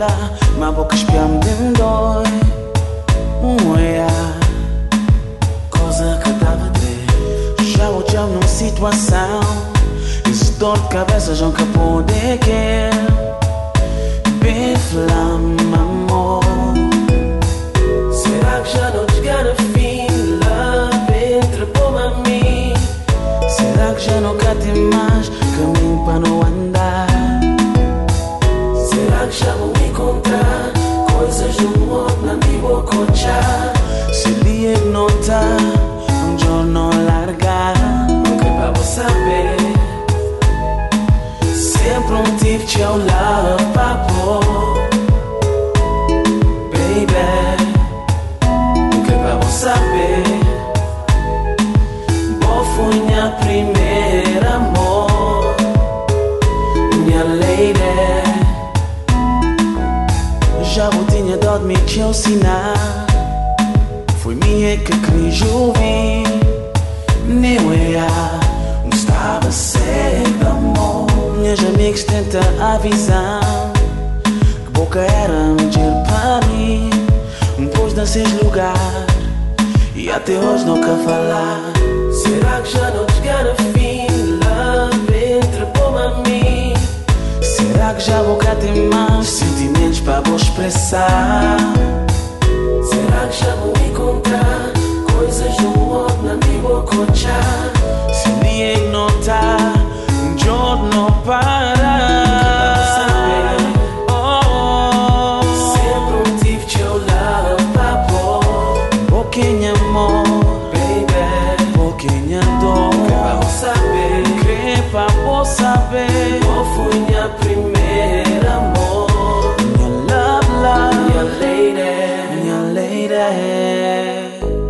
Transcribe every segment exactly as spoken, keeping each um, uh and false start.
lá, mas boca espiam de dói. Um é coisa que dava de já o jam numa situação. Esse dor de cabeça já nunca pode quer. Bem flama, amor. Será que já não te gana fim? Love entre bom a mim. Será que já nunca tem mais caminho para não andar? Será que já vou encontrar coisas do mundo na minha boca? Se lhe notar, um jornal largar. Nunca é para você saber. Sempre um tive te ao lado, papo. Baby, nunca é para você saber. Boa foi minha primeira amor, minha lady. Já vou tinha dó de me te ensinar. Foi minha que quis ouvir. Nem eu não estava cego, amor. Minhas amigas tentam avisar que boca era mentira para mim. Um pôs nesses lugar e até hoje nunca falar. Será que já não te gana fim? Love entre bom a mim. Será que já vou cá ter mais sentimentos para vou expressar? Será que já vou encontrar coisas do mundo na minha boca? Se lhe ignorar, um jornal parar. Oh, sempre um tive te ao lado, papo. Pouquinho amor, baby. Pouquinho dor. Para você saber, que para você saber. Qual foi minha primeira amor? Minha love, love, minha lady, minha lady.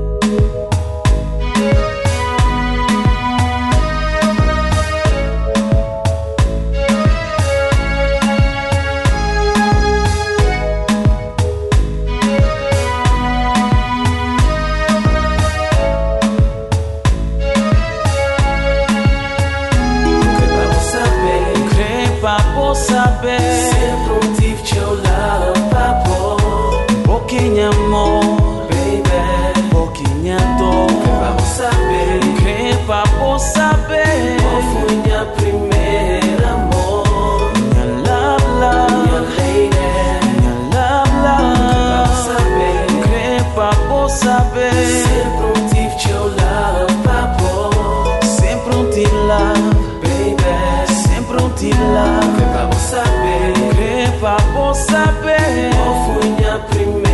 Saber. Sempre um tive te ao lado, papo. Pouquinho amor, baby. Pouquinho dor. Para você saber, que para você saber. Qual foi minha primeira amor? Minha love, love, minha lady. Minha love, love. Para você saber, que para você saber. Sempre um tive te ao lado, papo. Sempre um tive love, baby. Sempre um tive love. Saber, que para você saber. Qual foi minha primeira